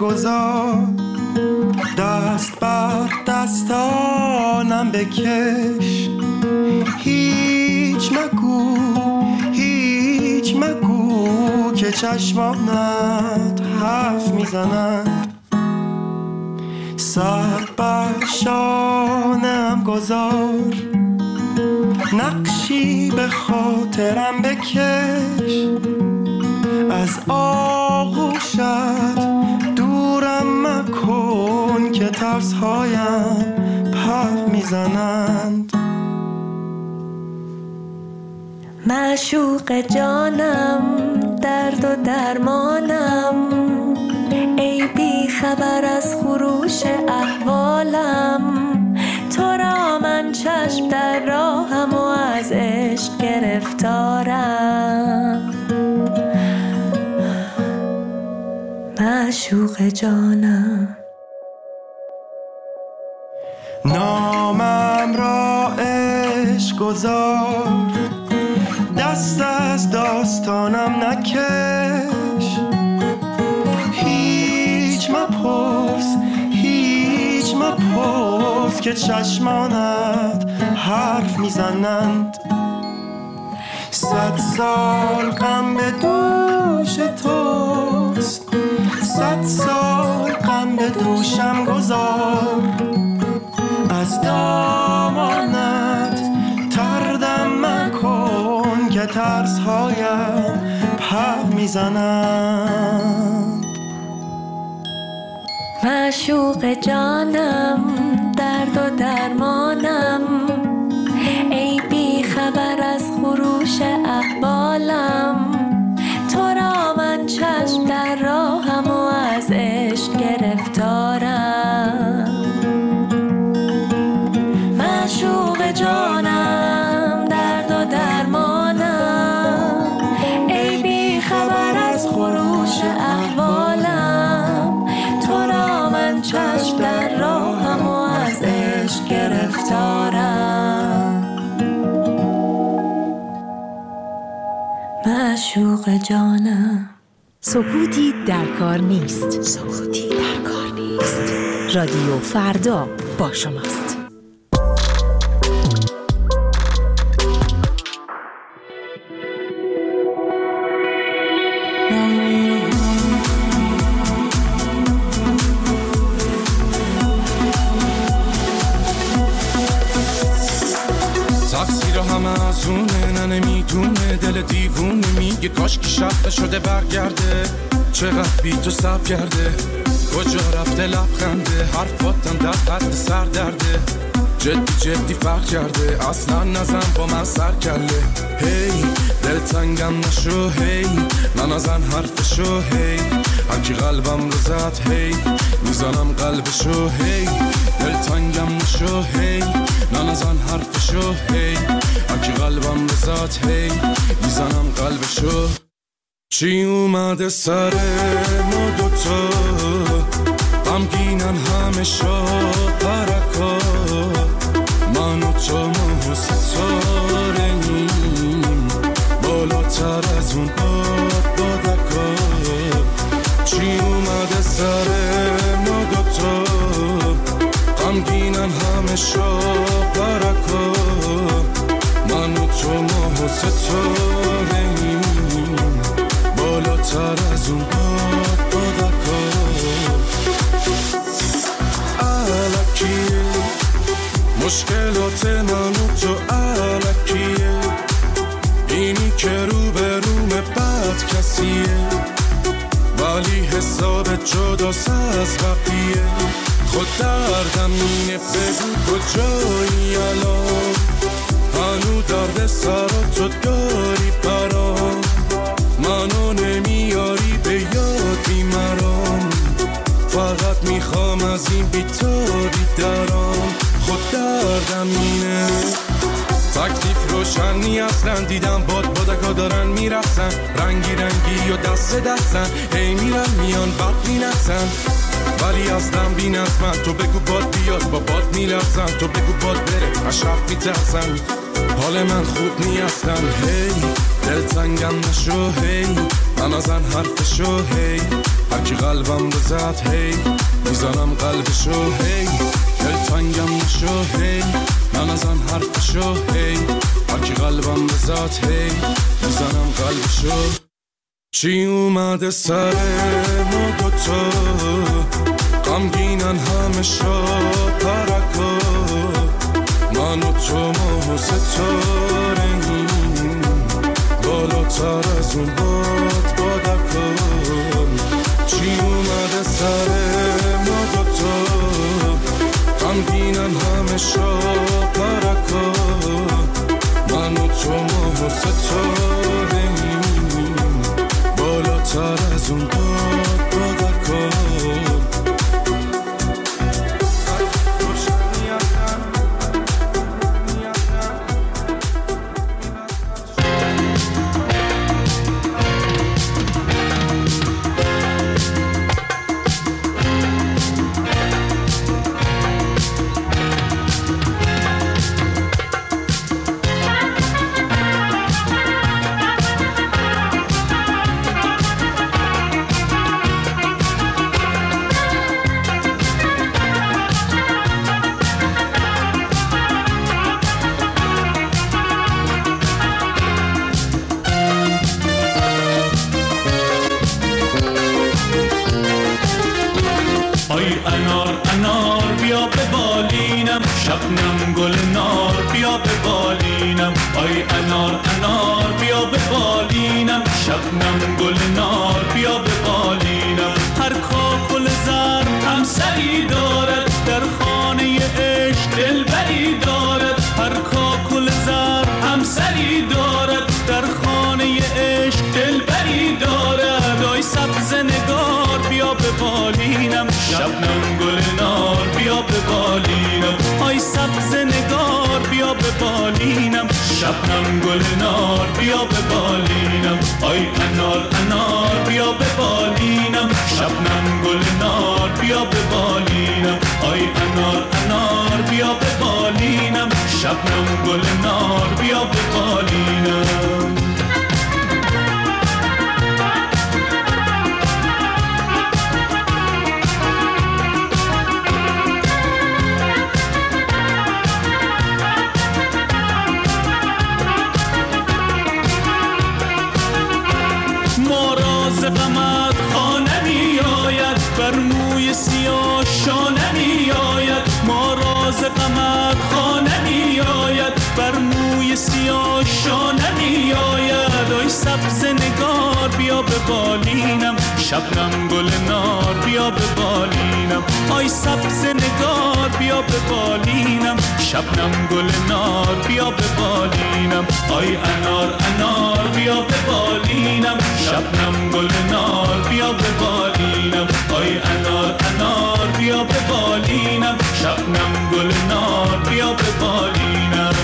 گذار، دست بر دستانم بکش. هیچ مگو که چشمانت حرف میزنند. سر بر شانم گذار، نقشی به خاطرم بکش. از آغوشت دورم مکن که ترس‌هایم پر میزنند. معشوق جانم، درد و درمانم، ای بی خبر از خروش احوالم. تو را من چشم در راهم و از عشق گرفتارم. معشوق جانم، نامم را عشق گذار، دست از داستانم نکش. هیچ مپرس که چشمانت حرف میزنند. 100 سال غم به دوش توست، 100 سال غم به دوشم گذار. از دامانت تردم مکن که ترس‌هایم پر میزنند. معشوق جانم، درد و درمانم، ای بی خبر از خروش احوالم. تو را من چشم در راهم و از عشق گرفتارم. معشوق جانم، درد و درمانم، ای بی خبر از خروش احوالم. تو را من چشم در راهم و از عشق گرفتارم. معشوق جانم. سکوتی در کار نیست. رادیو فردا با شماست. تقصیر همه از اونه، نمیدونه دل دیوونه، میگه کاش که شب شده برگرده. چقدر بی تو سب کرده، کجا رفته لبخنده، حرفاتم در حد سر درده. جدی فرق کرده، اصلا نزن با من سر کله. هی دل تنگم نشو، هی نزن حرفشو، هی هرکی قلبم رو زد، هی میزنم قلبشو. هی دل تنگم نشو، هی نزن حرفشو، هی هرکی قلبم رو زد، هی میزنم قلبشو. چی اومده سر ما دوتا، غمگینن همه شب پرکا. من و تو ما ستاره‌ایم، بالاتر از اون بادکا. چی اومده سر ما دوتا، غمگینن همه شب پرکا. من و تو ما ستاره‌ایم، بالاتر از اون بادکا. الکیه مشکلات من و تو، الکیه اینی که رو به روم بد کسیه، ولی حساب جداست از بقیه. خود دردم اینه بگو کجایی الان، هنو درد سراتو داری برام. منو نمیاری به یاد بیمرام، فقط میخوام از این بی‌تابی درام. خود دردم اینه تکلیف روشنی اصلا، دیدم بادکا دارن میرسن، رنگی و دست دستن، هی میرن میان بد مینسن، ولی اصلا بی نظمن. تو بگو باد بیاد با باد میرسن، تو بگو باد بره از شب میترسن. حال من خوب نی اصلا، هی دل تنگم نشو، هی نزن حرفشو، هی هرکی قلبم بزد هی میزنم قلبشو هی دلتنگم نشو هی من ازم حرفشو هی هرکی قلبم بزد هی میزنم قلبشو. چی اومده سر ما دوتا غمگینن همه شا پرکا من و تو ما ستاره‌ایم بالاتر از اون بادکا. چی اومده سر ما دوتا غمگینن همه شا پرکا من و تو ما ستاره‌ایم بالاتر از اون بادکا. شبنم گل نار بیا به بالینم آی انار انار بیا به بالینم شبنم گل نار بیا به بالینم. هر کاکل زر همسری دارد در خانه عشق دلبری دارد. هر کاکل زر همسری دارد در خانه عشق دلبری دارد. آی سبز نگار بیا به بالینم شبنم گل نار بیا به بالینم. آی سبز نگار بیا به بالینم شبنم گل نار بیا به بالینم. آی انار انار بیا به بالینم شبنم گل نار بیا به بالینم. آی انار انار بیا به بالینم شبنم گل نار بیا به بالینم. غمت خانه می آید بر موی سیاه شانه می آید. ما راز غمت خانه می آید بر موی سیاه شانه می آید. آی سبز نگار بیا به بالینم شبنم گل نار بیا به بالینم. آی سبز نگار بیا به بالینم شبنم گل نار بیا به بالینم. آی انار انار بیا به بالینم شبنم گل نار بیا به بالینم. آی انار انار بیا به بالینم شبنم گل نار بیا به بالینم.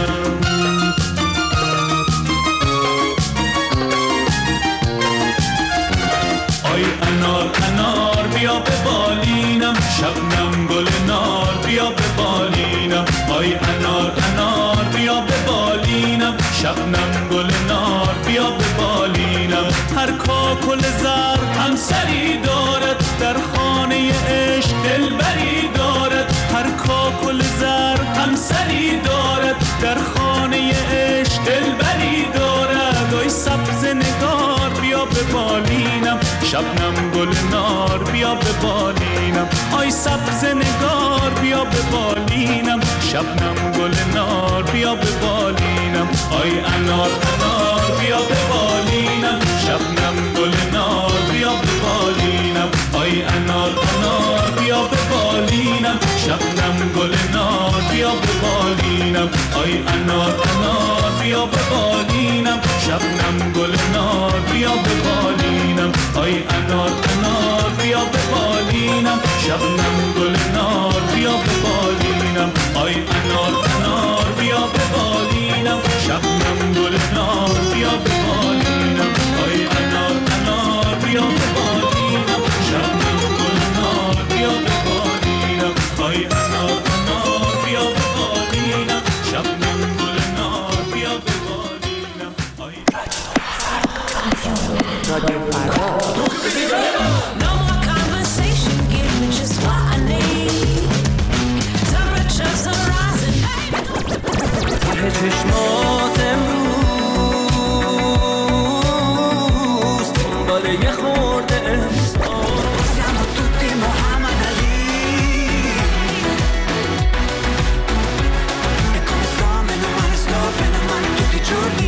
آی انار انار بیا به بالینم شبنم گل نار بیا به بالینم. آی انار انار بیا به بالینم شبنم گل نار بیا به بالینم. هر کاکل زر همسری دارد در خانه عشق دلبری دارد. هر کاکل زر همسری دارد در خانه عشق دلبری دارد. آی سبز نگار بیا به بالینم شبنم گل نار بیا به بالینم. آی سبز نگار بیا به بالینم شبنم گل نار بیا به بالینم. آی انار انار بیا به بالینم شبنم گل نار بیا به بالینم. آی انار انار بیا به بالینم شبنم گل نار بیا به بالینم. آی انار انار بیا به بالینم شبنم گل نار بیا به بالینم. آی انار انار بیا به بالینم شبنم گل نار بیا به بالینم. آی انار انار بیا به بالینم شبنم گل نار بیا به بالینم. آی انار انار بیا به بالینم شبنم گل نار بیا به بالینم. آی انار انار بیا به بالینم شبنم گل نار بیا به بالینم. رادیو فردا چشمات امروز دنبال یه خورده احساس siamo tutti Muhammad Ali e come sto bene male tutti i giorni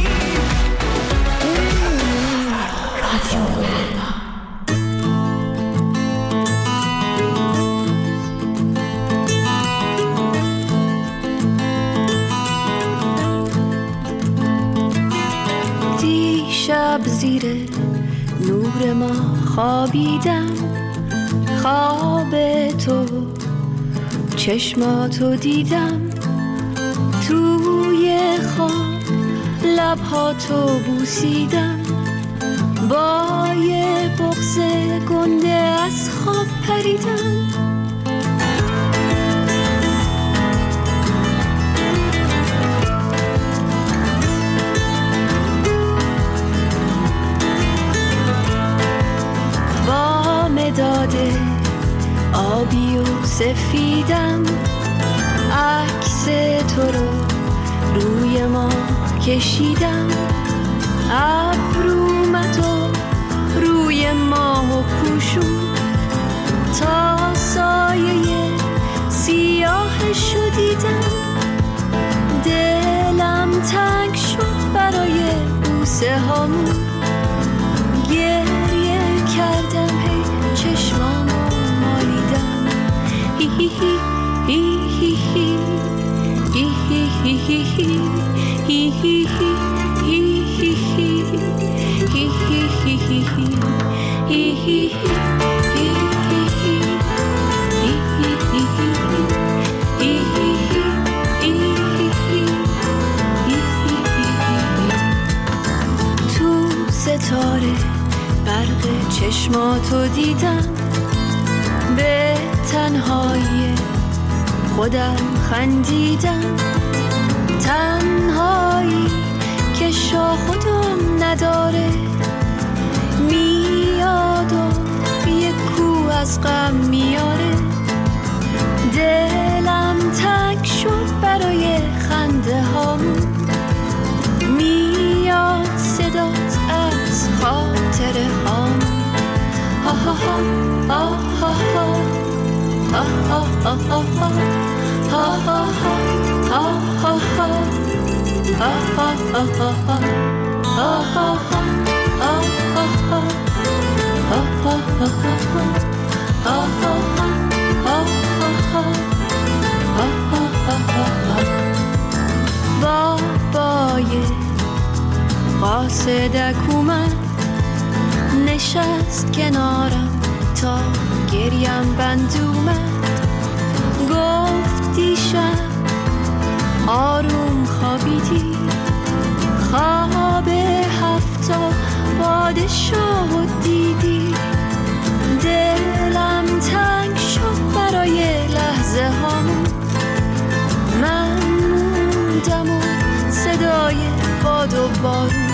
دیشب زیر نور ما خوابیدم خواب تو چشماتو دیدم توی خواب لبهاتو بوسیدم با یه بغض گنده از خواب پریدم با مداد آبی و سفیدم عکس تو رو روی ما کشیدم ابرومتو روی ماه پوشون تا سایه سیاهشو دیدم دلم تنگ شد برای بوسه هامون گریه کردم هی چشمامو مالیدم هی هی هی هی هی هی هی هی هی هی تو ستاره برق چشماتو دیدم به تنهایی خودم خندیدم تنهایی که شاه خودم نداره میاد و یک کو از غم میاره دلم تنگ شد برای خنده هامون میاد صدات از خاطره هامون ها ها ها ها ها ها ها ها بابای قاصدک اومد نشست کنارم تا گریم بند اومد گفت دیشب آروم خوابیدی خواب هفتا پادشاه دیدی دلم تنگ شد برای لحظه هامون من موندم و صدای باد و بارون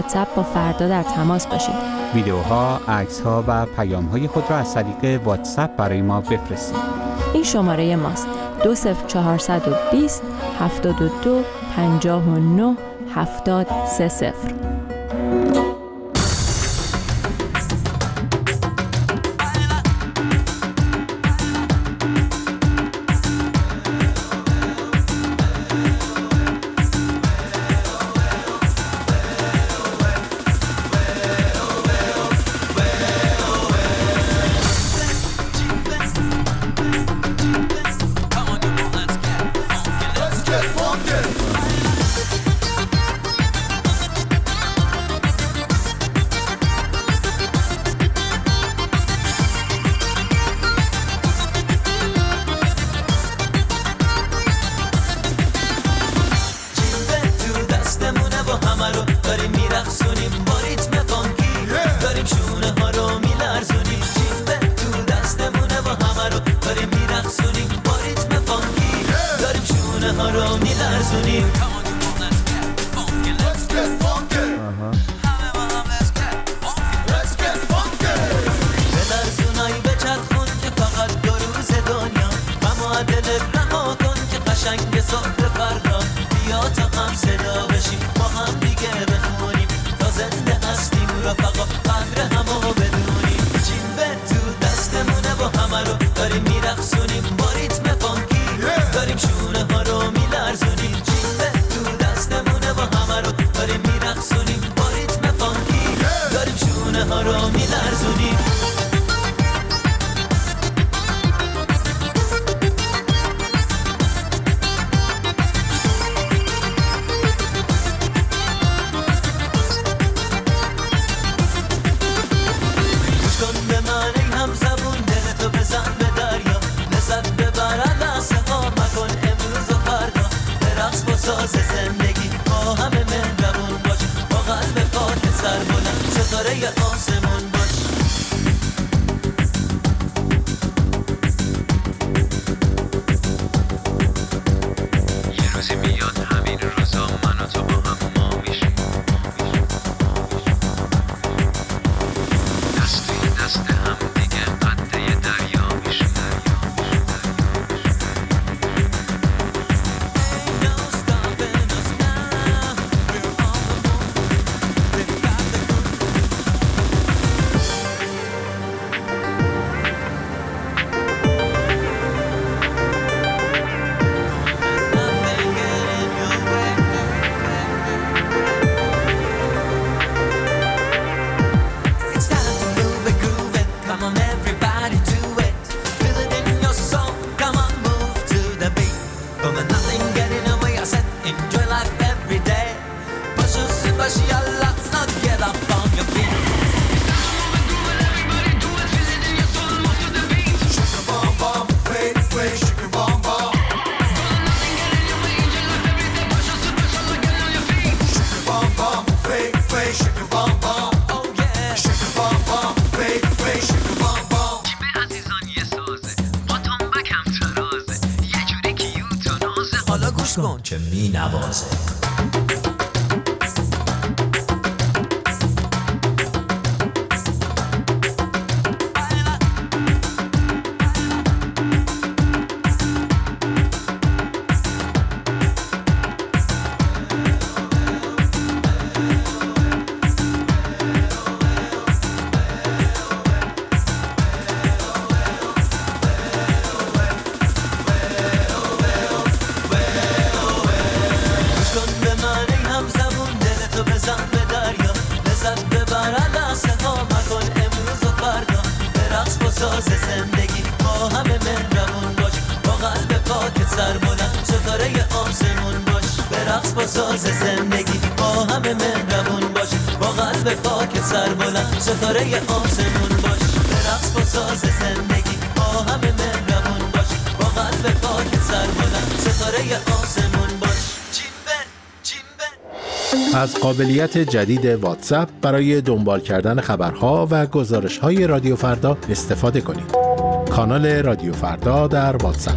واتساپ با فردا در تماس باشید. ویدیوها، عکس‌ها و پیام‌های خود را از طریق واتساپ برای ما بفرستید. این شماره ماست: 20420 72 59 730. که می نوازه. ستاره آسمون باش، برقص با ساز زندگی، با همه مهربون باش، با قلب پاک سربلند، ستاره آسمون باش. از قابلیت جدید واتساپ برای دنبال کردن خبرها و گزارش‌های رادیو فردا استفاده کنید. کانال رادیو فردا در واتساپ.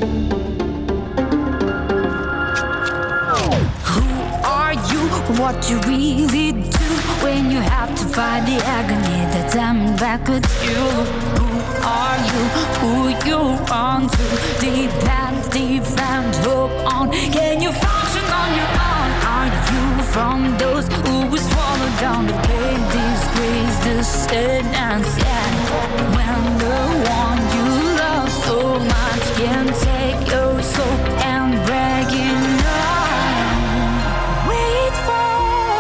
What you really do when you have to fight the agony that's coming back at you? Who are you? Who you want to? Deep and deep and hope on. Can you function on your own? Are you from those who will swallow down the pain, disgrace, the sadness? Yeah, when the one you love so much can take your soul and break it down. Wait for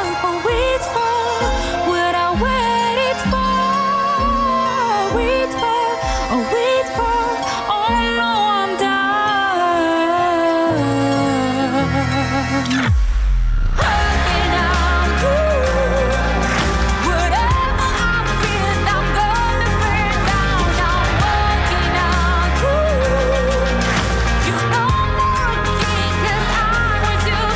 what I waited for. Wait for, oh no, I'm done. Working out good. Whatever I've been, I'm gonna burn down. I'm working out good. You know more king 'cause I was your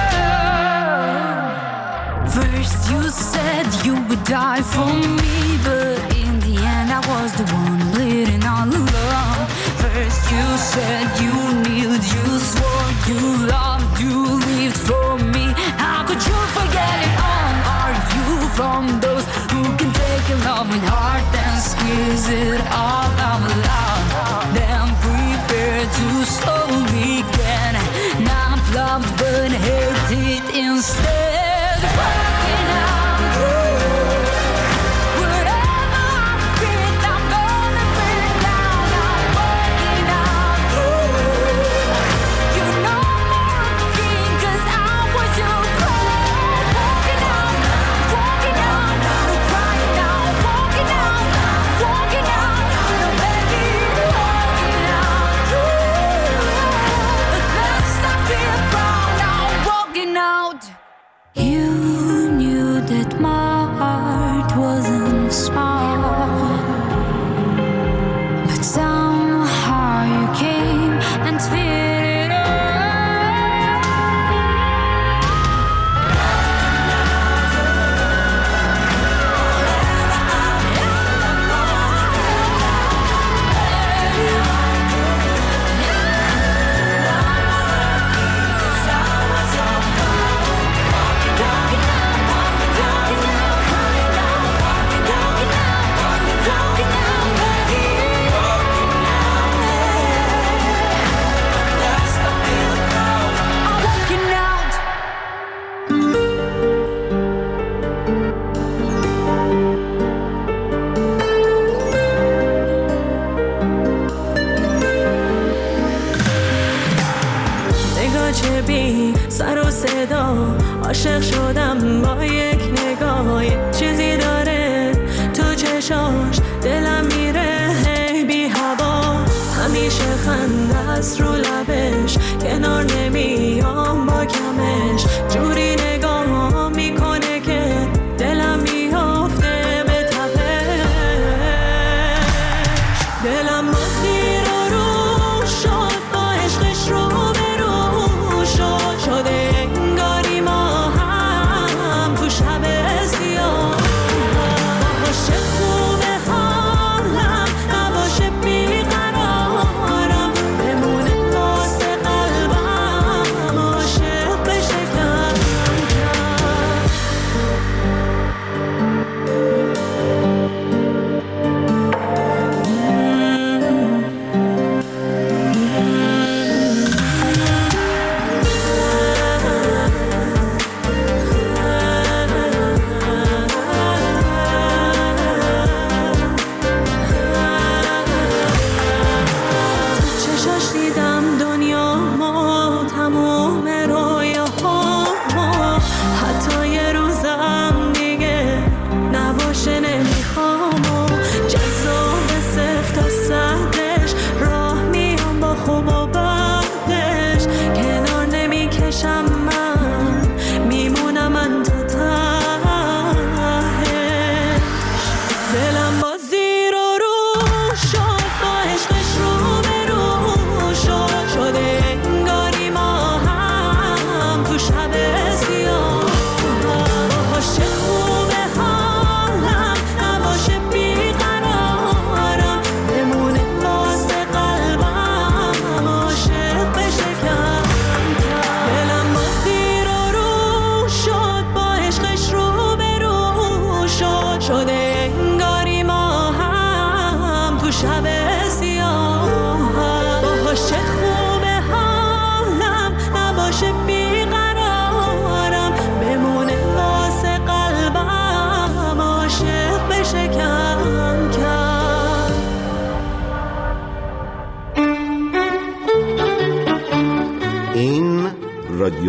girl. First you said you would die for me, but in the end I was the one bleeding all alone. First you said you kneeled, you swore you loved, you lived for me. How could you forget it all? Are you from those who can take a loving heart and squeeze it all out loud? Then prepare to slowly get not loved but hated instead. Working out good. Whatever I've been, I'm gonna burn down. I'm working out good. You know more king 'cause I was your queen.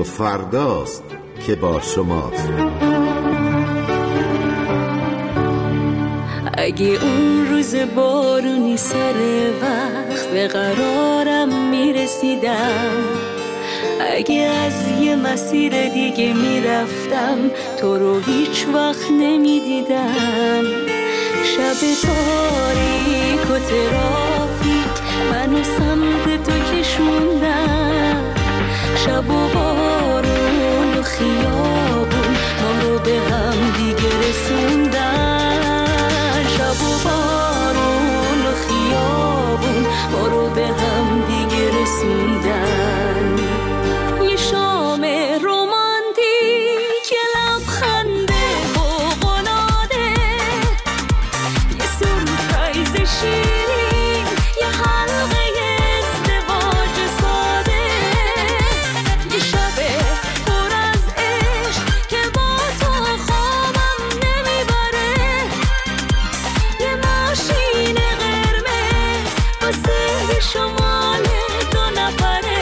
رادیو فرداست که با شماست. اگه اون روز بارونی سر وقت به قرارم میرسیدم، اگه از یه مسیر دیگه میرفتم تو رو هیچ وقت نمیدیدم، شب تاریک و ترافیک منو سمت تو کشوندم، شب و بارون و خیابون ما رو به هم دیگه رسوندن، شب و بارون و خیابون ما رو به هم دیگه رسوندن. یه شام رومانتیک، یه لبخند فوق‌العاده، یه سورپرایز شیرین، یه حلقه ازدواج ساده، یه شب پر از عشق که با تو خوابم نمیبره، یه ماشین قرمز واسه شمال دو نفره.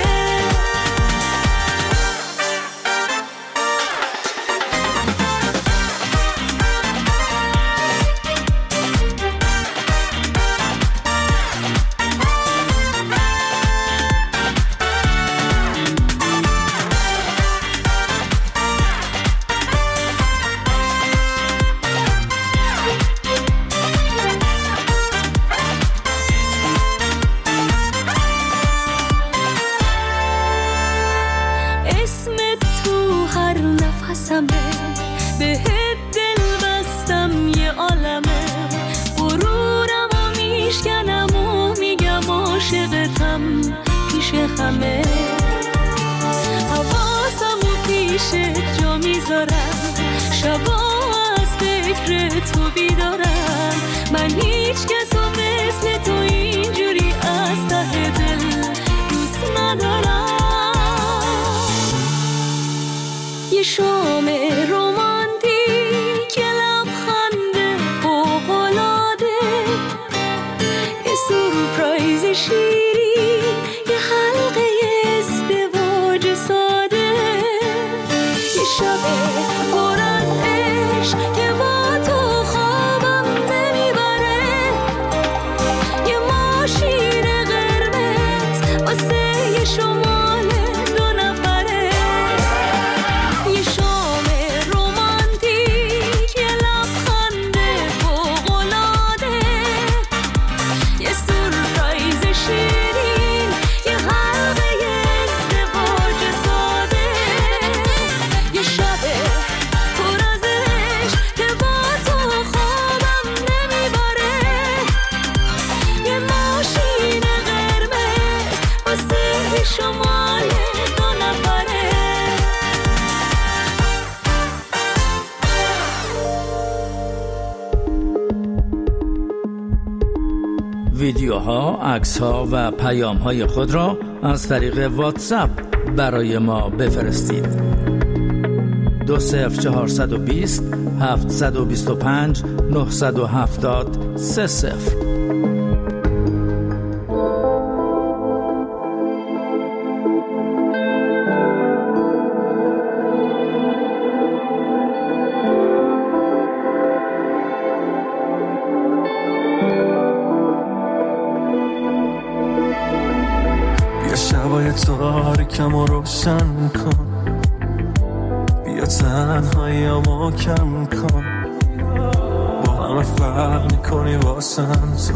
اسمت تو هر نفسمه، بهت دل بستم یه عالمه، غرورم و میشکنم و میگم عاشقتم پیش همه، حواسم و پیشت جا میذارم، شبا از فکر تو بیدارم، من هیچ کس و مثل تو اینجوری از ته دل دوست ندارم. یه شام رومانتیک، یه لبخند فوق‌العاده، یه سورپرایز شیرین، یه حلقه ازدواج ساده، یه شب پر از عشق که با تو خوابم نمیبره، یه ماشین قرمز واسه یه شمال دو نفره. یه شام رومانتیک، یه لبخند فوق‌العاده، یه سورپرایز شیرین، یه حلقه ازدواج ساده، یه شب پر از عشق که با تو خوابم نمیبره، یه ماشین قرمز واسه شمال دو نفره. ویدیوها، عکس‌ها و پیام‌های خود را از طریق واتساپ برای ما بفرستید. 20420 725 970 30. بیا شبای تاریکم رو روشن کن، بیا تنهاییامو کم کن، با همه فرق میکنی واسم تو،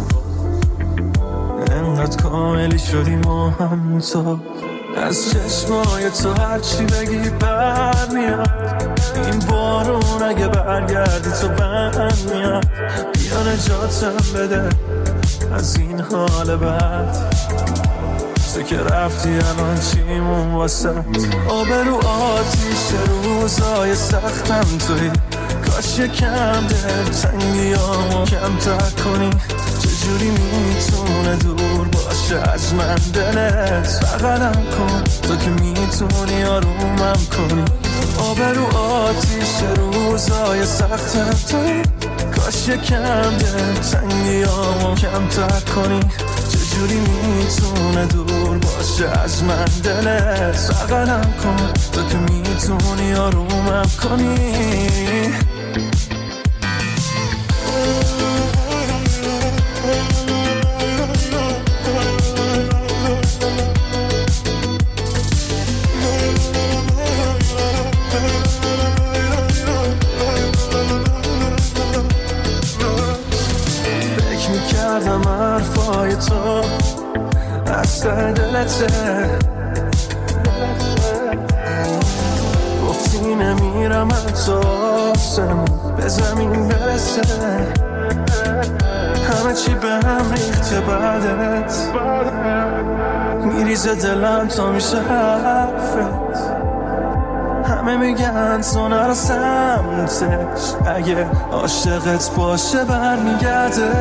انقدر کاملی شدی ما هم تو، از چشمای تو هرچی بگی برمیاد، این بارون اگه برگردی تو بند میاد، بیا نجاتم بده از این حال بد، تو که رفتی الان چیمون واسه آبرو آتیش روزای سختم توی، کاش یکم دل تنگیامو کمتر کنی، چجوری میتونه دور باشه از من دلت، بغلم کن تو که میتونی آرومم کنی، آبرو آتیش روزای سختم توی، کاش یکم دل تنگیامو کمتر کنی، چجوری میتونه دور باشه از من دلت؟ بغلم کن تو که میتونی آرومم کنی. فکر میکردم حرفای تو از ته دلته، گفتی نمیرم حتی آسمون به زمین برسه، همه چی به هم ریخته بعدت، میریزه دلم تا میشه حرفت، همه میگن تو نرو سمتش، اگه عاشقت باشه برمیگرده.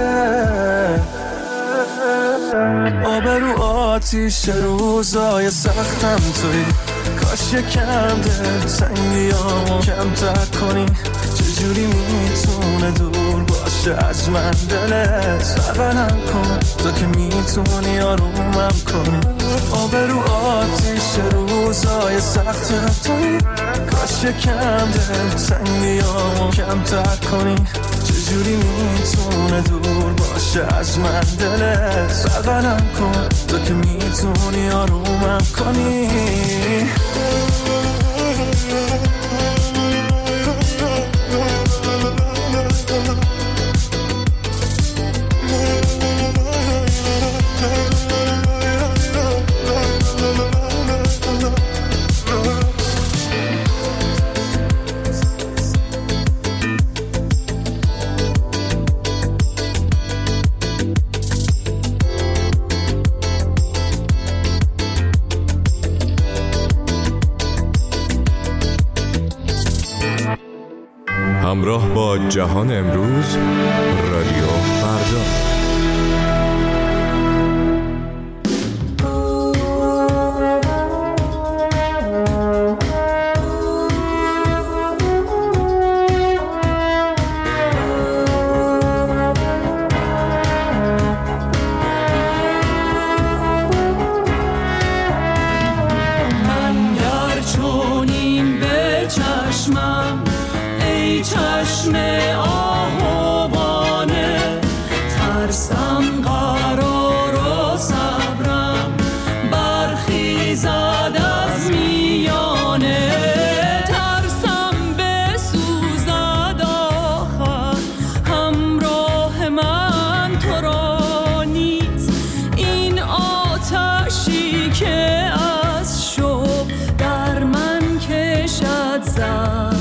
آبرو آتیش روزای سختم توی، کاش یکم دل سنگیامو کمتر کنی. چجوری میتونه دور باشه از من دلت؟ بغلم کن تو که میتونی آرومم کنی. آبرو آتیش روزای سختم توی، کاش یکم دل سنگیامو کمتر کنی. چجوری میتونه دور باشه از من دلت؟ بغلم کن تو که میتونی آرومم کنی. همراه با جهان امروز، رادیو فردا. من گر چونین به چشمم ای چشم آهوانه، ترسم قرار و صبرم برخیزد از میانه، ترسم بسوزد آخر همراه من تو را نیست، این آتشی که از شوق در من کشد زد.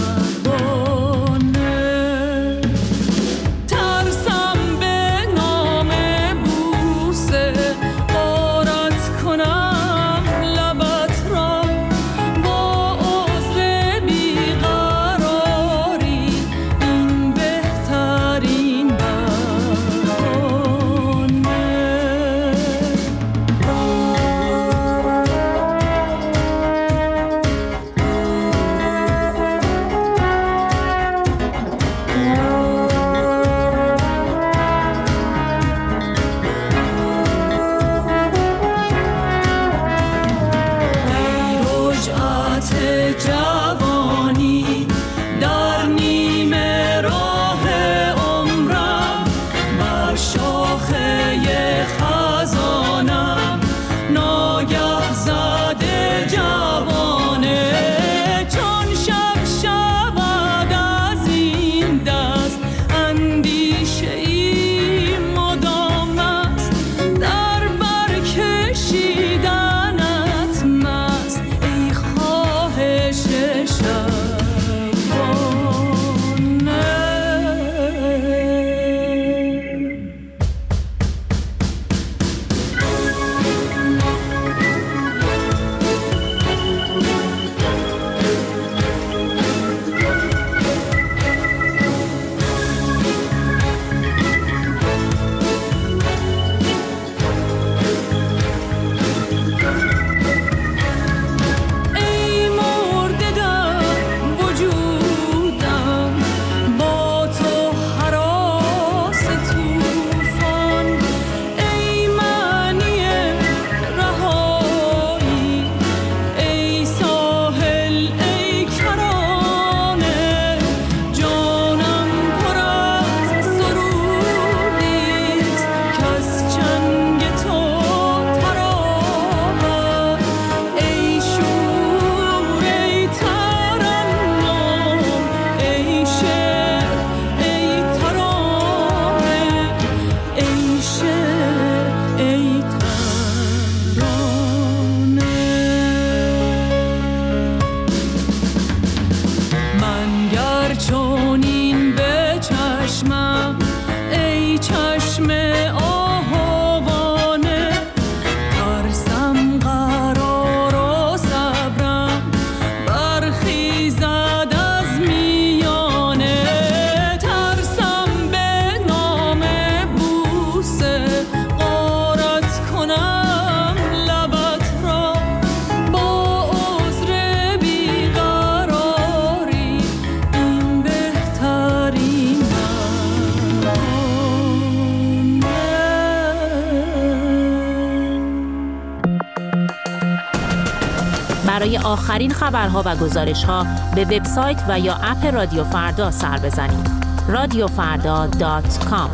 جوانی در نیمه راه عمرم، بر شاخه خزانم ناگه زده جوانه، چون شب شود از این دست برای آخرین خبرها و گزارش‌ها به وبسایت و یا اپ رادیو فردا سر بزنید. radiofarda.com.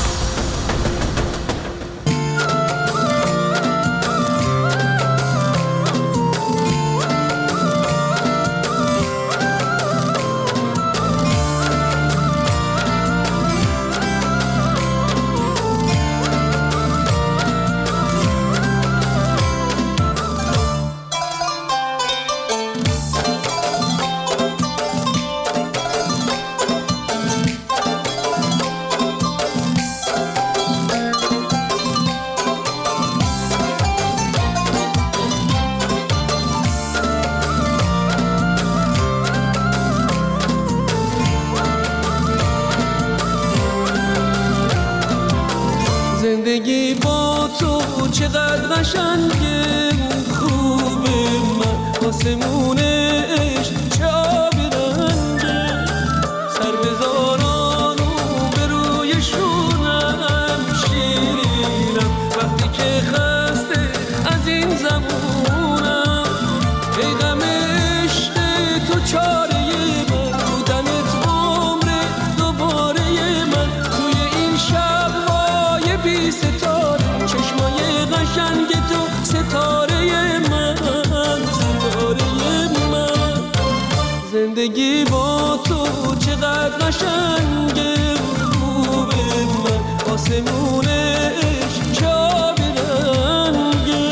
زندگی با تو چقدر قشنگه، خوبه من آسمونش چه آبی رنگه، سر بذارانو به روی شونم شیرینم، وقتی که خسته از این زمونم، ای غم عشق تو چاره من، بودنت عمر دوباره من، توی این شب‌های بی ستاره، چشمای قشنگ تو ستاره من، ستاره من. زندگی با تو چقدر قشنگه، خوبه من آسمونش چه آبی رنگه.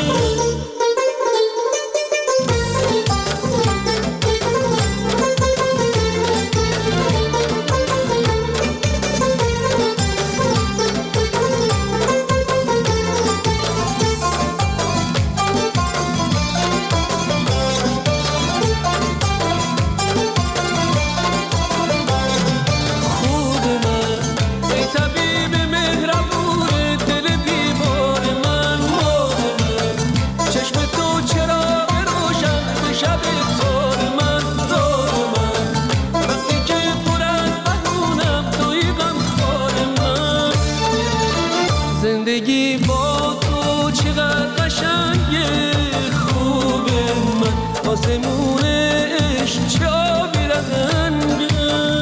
زندگی با تو چقدر قشنگه، خوبه من آسمونش چه آبی رنگه.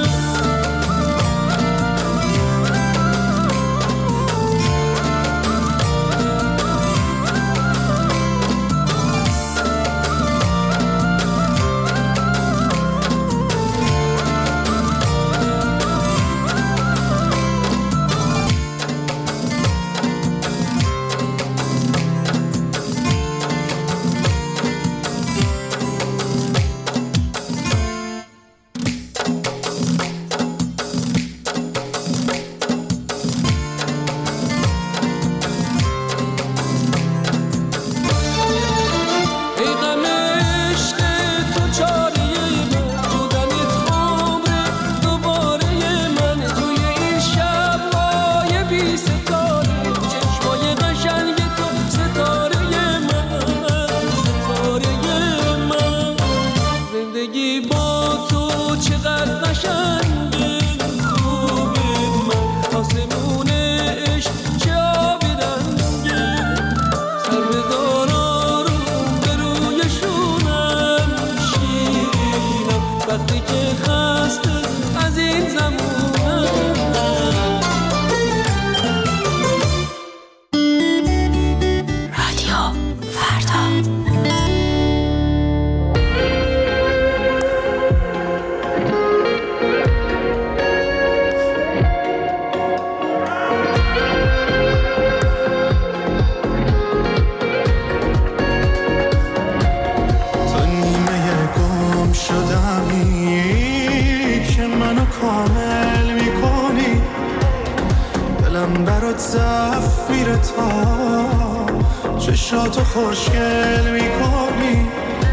چشاتو خوشگل میکنی،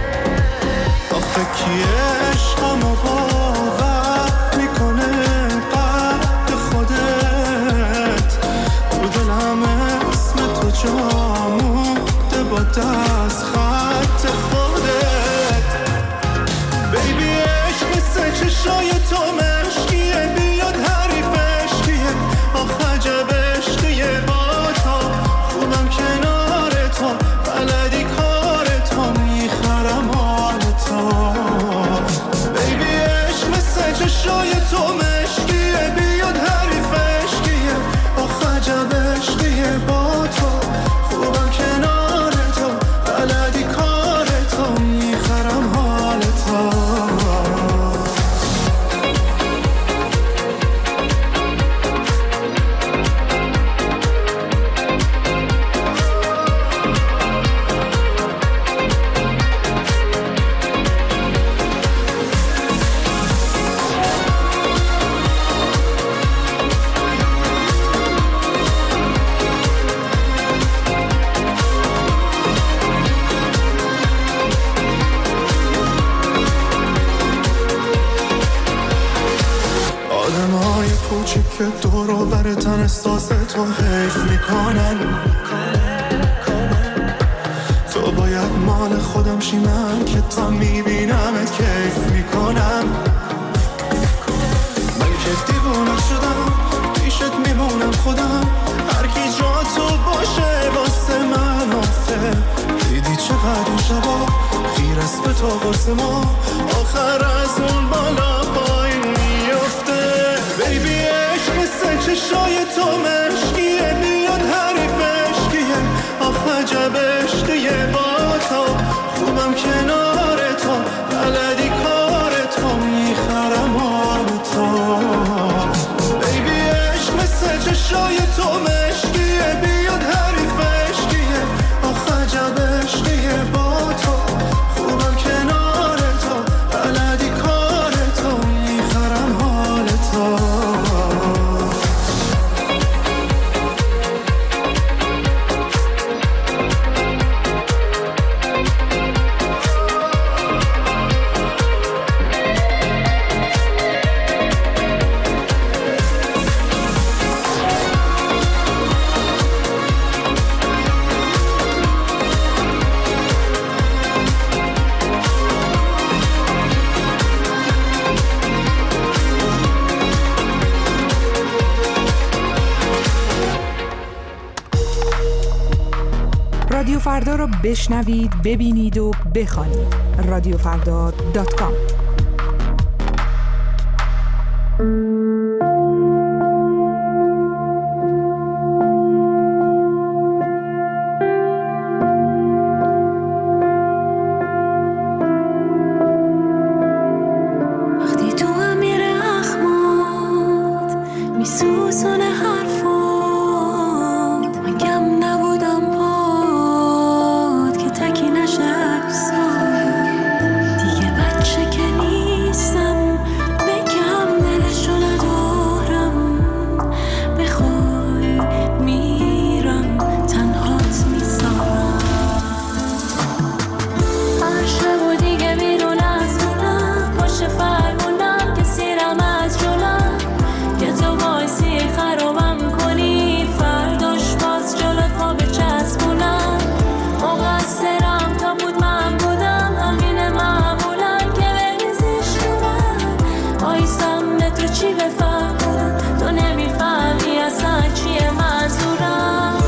آخه کی عشقمو باور میکنه قد خودت، تو دلم اسم تو جا مونده با دست خط خودت. بیبی عشق سه چشای تو مشکیه، بیاد حریفش کیه، آخ عجب عشقیه با تو، خودم کنار تو، بلدی کار تو، میخرم حال کوچیک دور و بر تن احساس تو حیف میکنن. تو باید مال خودم شی، من که تا میبینمت کیف میکنم. من که دیوونه شدم پیشت میمونم خودم، هر کی جا تو باشه واسه من آفه. دیدی چقدر این شبا خیر است به تو قرص ما، آخر از اون بالا پایین میفته. بیبی عشق مثل چشای تو مشکیه، میاد حریفش کیه، آخ عجب عشقیه با تو. خوبم کنار تو، بلدی کار تو، میخرم حال تو. بیبی عشق مثل چشای تو مشکیه، بیاد حریفش کیه، آخ عجب عشقیه با تو. خوبم کنار تو، بلدی کار تو، میخرم حال تو. رادیو فردا رو بشنوید، ببینید و بخوانید. radiofrda.com. وقتی تو هم میره اخمات میسوزونه حرفات، من کم نبودم پات که تکی نشه عکسات. دیگه بچه که نیستم بگم دلشو ندارم، بخوای میرم تنهات میذارم. هر شب و دیگه بیرون از خونم، پشت فرمونم که سیرم از جلم، که تو وایسی خرابم کنی، فرداش باز جلوت پا بچسبونم. مقصرم تا بود من بودم، همینه معمولم که بریزیش رو من. آیستم به تو چی بفهمونم، تو نمیفهمی اصلا چیه منظورم.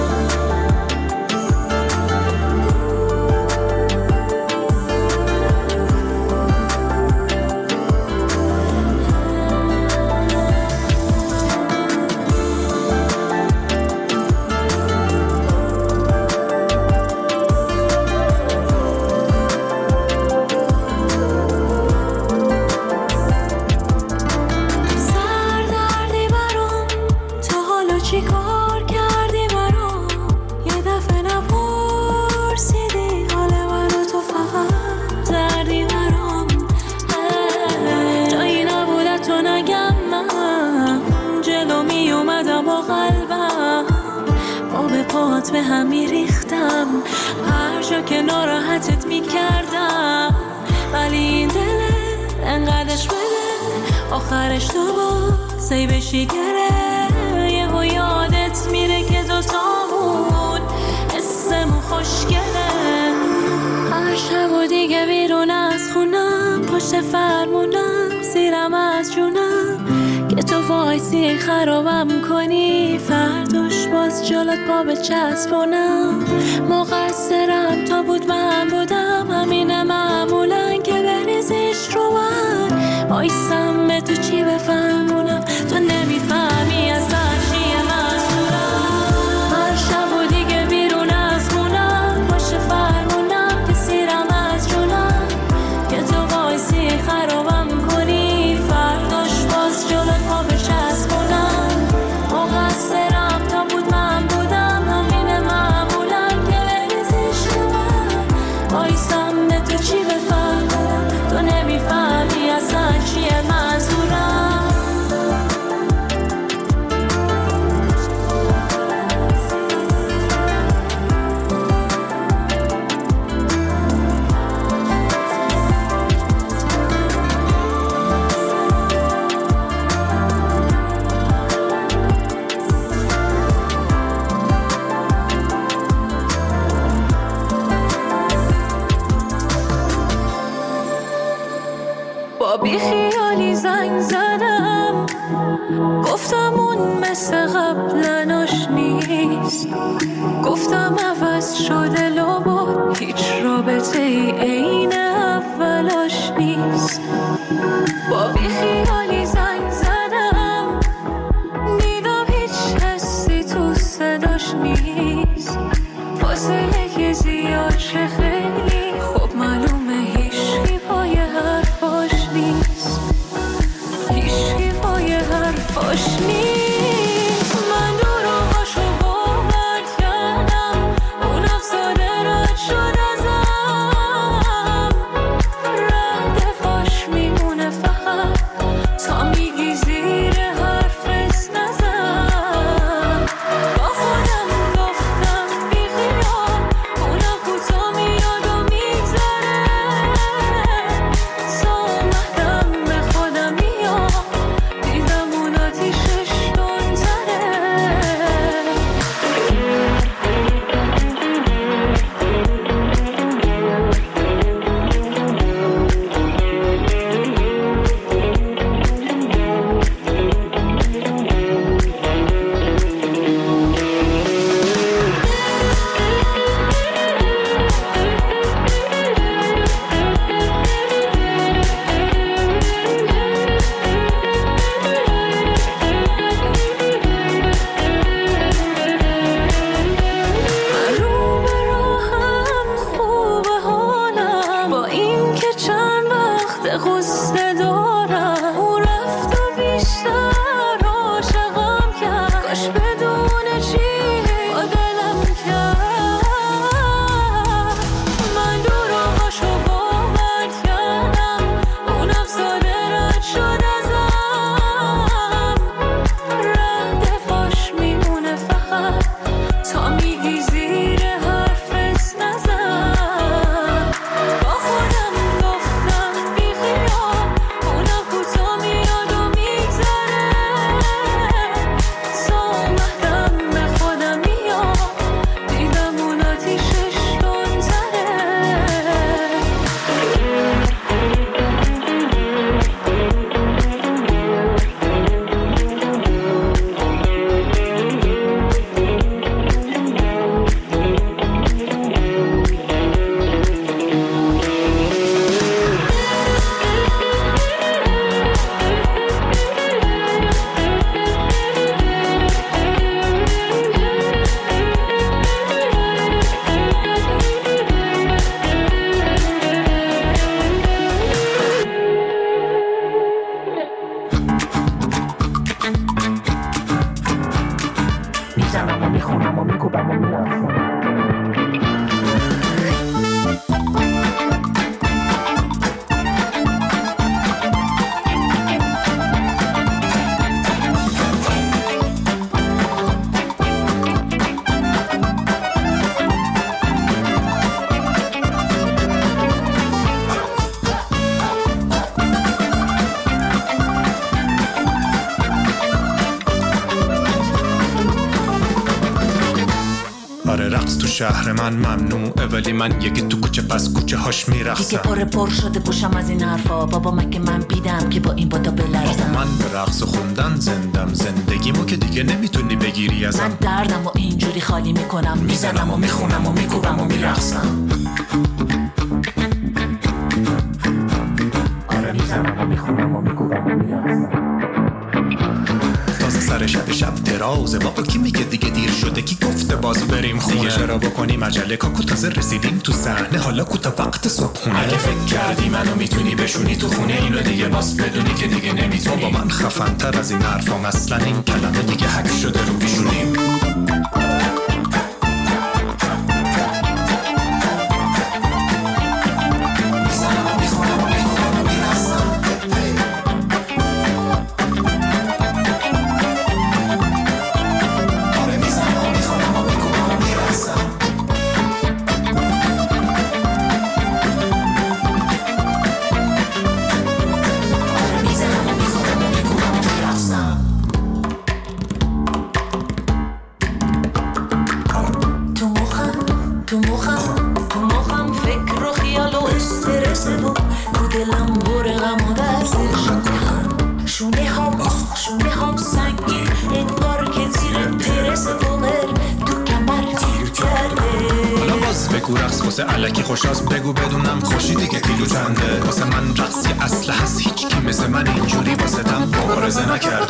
سردردی برام، تا حالا چی کار کردی برام؟ یه دفعه نپرسیدی حال منو، تو فقط دردی برام. جایی نبوده تو نگم، من جلو می اومدم با قلبم، پا به پات به هم می ریختم، هر جا که ناراحتت می کردم. ولی این دلت انقدرش بده، آخرش تو بازی بشی گره. یه و یادت میره که دوتامون اسمون خوشگله. هر شب و دیگه بیرون از خونم، پشت فرمونم، سیرم از جونم، که تو وایسی خرابم کنی، فرداش باز جلوت پا بچسبونم. مقصرم تا بود من بودم، همینه معمولن که بریزیش رو من. آیستم به تو چی بفهمونم، تو نمیفهمی اصلا چیه منظورم. هر شب و دیگه بیرون از خونم، پشت فرمونم که سیرم از جونم، که تو وایسی خرابم کنی، فرداش باز جلوت پا بچسبونم. مقصرم تا بود من بودم، همینه معمولم که بریزیش رو من. آیستم به تو چی بفهمونم، تو نمیفهمی اصلا چیه منظورم. گفتم اون مثل قبلناش نیست، گفتم عوض شده لابد هیچ رابطه ای عین اولاش نیست. با بیخیالی زنگ زدم، دیدم هیچ حسی تو صداش نیست، فاصله که زیاده خیلی خوب معلومه هیچی پای حرفاش نیست، هیچی پای حرفاش نیست. من دروغاشو باور کردم، اون افسانه رد شد ازم، ردفاش میمونه فقط تا میگی زیر حرفت نزن. با خودم گفتم بیخیال، اونم کوتا میاد و میگذره، تا اومدم به خودم میاد، دیدم اون آتیشش تندتره. رو به راهم خوبه حالم، با این که چند وقت غصه دارم، اون رفت و بیشتر عاشقم کرد، کاش بدون چی با دلم کرد. من دروغاشو باور کردم، اون افسانه رد شد ازم، ردفاش میمونه فقط تا میگی زیر حرفت نزن. با خودم گفتم بیخیال، اونم کوتا میاد و میگذره، تا اومدم به خودم میاد، دیدم اون آتیشش تندتره. میزنم و میخونم و میکوبم و میرخونم. آره رقص تو شهر من ممنوعه، ولی من یکی تو کوچه پس کوچه هاش میرقصم. دیگه پر شده گوشم از این حرفا، بابا مگه من بیدم که با این بادا بلرزم. من به رقص و خوندن زندم، زندگیمو که دیگه نمیتونی بگیری ازم. من دردم و اینجوری خالی میکنم، میزنم و میخونم و میکوبم و میرقصم. آره میزنم و میخونم و میکوبم و میرقصم. تازه سر شب درازه، بابا کی میگه دیگه دیر شده، کی گفته باز بریم خونه، دیگه چرا بکنیم عجله، کاکو تازه رسیدیم تو صحنه، حالا کوتا وقت صبحونه. اگه فکر کردی منو میتونی بشونی تو خونه، اینو دیگه باز بدونی که دیگه نمیتونی. بابا من خفن تر از این حرفام، اصلا این کلمه دیگه حک شده رو بیشونیم. واسه الکی خوشاست بگو بدونم خوشی دیگه کیلو چنده. واسه من رقصی اصل هست، هیچ کی مثل من اینجوری واسه تم مبارزه نکرده.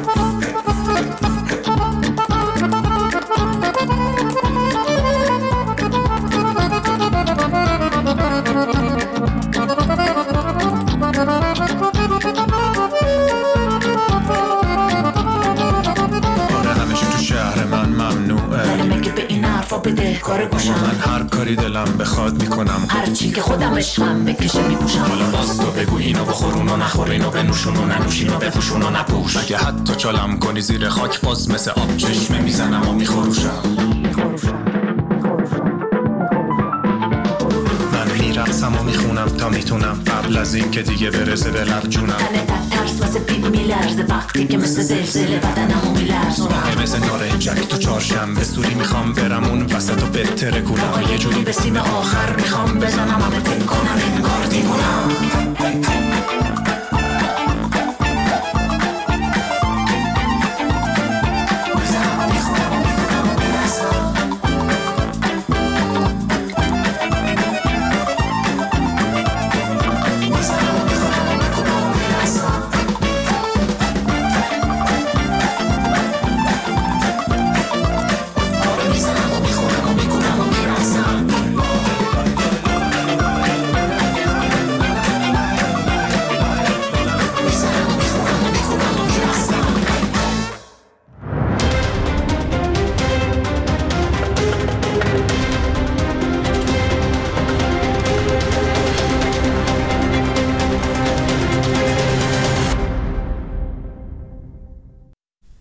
من هر کاری دلم بخواد میکنم، هر چی که خودم عشقم بکشه میپوشم. حالا باز تو بگو اینو بخور اونو نخور، اینو بنوشون و ننوشین و بپوشون و نپوش. اگه حتی چالم کنی زیر خاک باز مثل آب چشمه میزنم و میخوروشم. من میرقصم و میخونم تا میتونم قبل از این که دیگه برسه به لب جونم. تنه ترس واسه پیپ میلرزه وقتی که مثل زلزله بدنمو میلرزونم. مثل نارنجک تو چهارشنبه سوری میخوام برم اون وسط و بهتره گولم. یه جوری به سیم آخر میخوام بزنم همه فکر کنم انگار دیوونم.